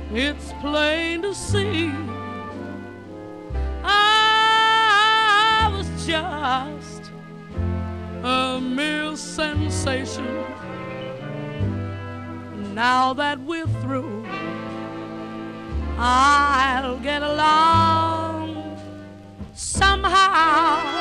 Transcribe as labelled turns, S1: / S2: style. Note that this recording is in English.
S1: It's plain to see I was just a mere sensation. Now that we're through, I'll get along somehow.